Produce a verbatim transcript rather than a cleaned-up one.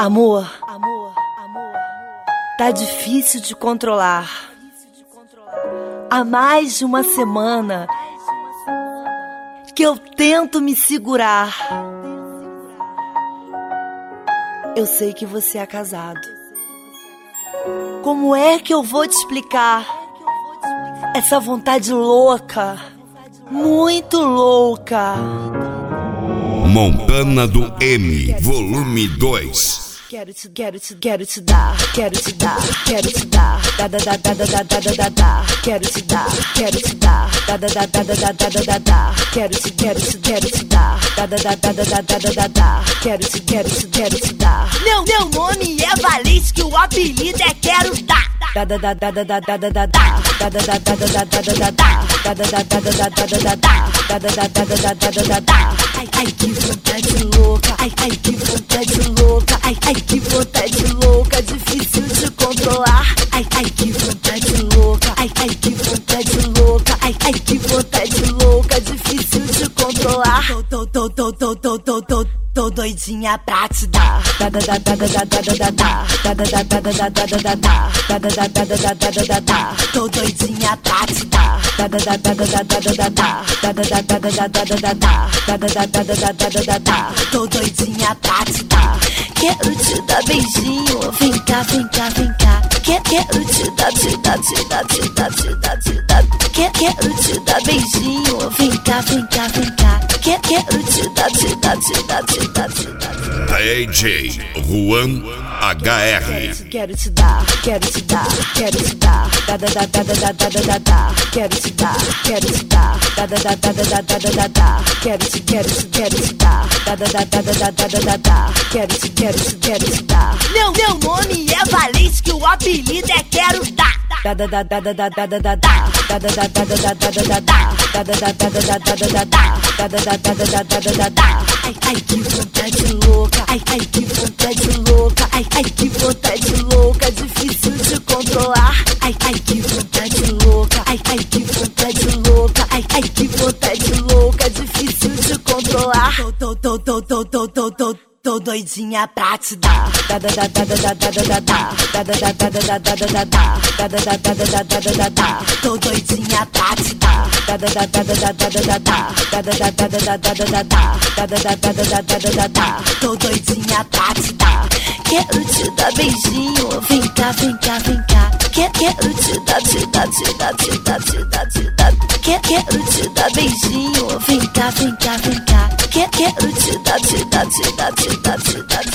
Amor, tá difícil de controlar. Há mais de uma semana que eu tento me segurar. Eu sei que você é casado. Como é que eu vou te explicar essa vontade louca, muito louca? Montana do M, volume dois. Quero te, quero te, quero te dar, quero te dar, quero te dar, da da da da da da da da da, quero te dar, quero te dar, da da da da da da da da da, quero te, quero te, quero te dar, da da da da da da da da da, quero te, quero te, quero te dar. Meu, meu nome é Valente, que o apelido é Quero Dar. Da da da da da da da da da, da da da da da da da da da, da da da da da da da da da, da da da da da da da da. Ai, ai, que vontade louca, ai, ai, que vontade louca, ai, ai, que vontade louca, difícil de controlar. Ai, ai, que vontade louca, ai, ai, que vontade louca, ai, ai, que vontade louca, difícil de controlar. Tô, tô, tô, tô, tô, tô, tô, tô doidinha pra te dar. Da da da da da da da da da, da da da da da da da da da, da da da da da da da da. Tô doidinha pra te dar. Da da da da da da da da da, da da da da da da da da da, da da da da da da da da. Tô doidinha pra te dar. Quero te dar beijinho, vem cá, vem cá, vem cá. Quero, quero te dar, te dar, te dar, te dar, te dar, te dar. Quero, quero te dar beijinho, vem cá, vem cá, vem cá. Quero, quero te dar, te dar, te dar, te dar, te dar. D J Juan H R. Quero te dar, quero te dar, quero te dar, da da da da da da da da da. Quero te dar, quero te dar, da da da da da da da da da. Quero te, quero te, quero te dar, da da da da da da da da da. Quero te, quero te, quero te dar. Meu, meu nome é Valente, que o apelido é Quero Dar. Da da da da da da da da da, da da da da da da da da da, da da da da da da da da da, da da da da da da da da. Ai, ai, que vontade louca, ai, ai, que vontade louca, ai, ai, que vontade louca, difícil de controlar. Ai, ai, que vontade louca, ai, ai, que vontade louca, ai, ai, que vontade louca, difícil de controlar. Tô, tô, tô, tô, tô, tô, tô, tô doidinha pra te dar. Da da da da da da da da da, da da da da da da da da da, da da da da da da da da. Tô doidinha pra te dar. Da da da da da da da da da, da da da da da da da da da, da da da da da da da da. Tô doidinha pra te dar. Quero te dar beijinho, vem cá, vem cá, vem cá. Quero, quero te dar, te dar, te dar, te dar, te dar, te dar. Quero, quero te dar beijinho, vem cá, vem cá, vem cá. Quero, quero te dar, te dar, te dar, te dar, te dar.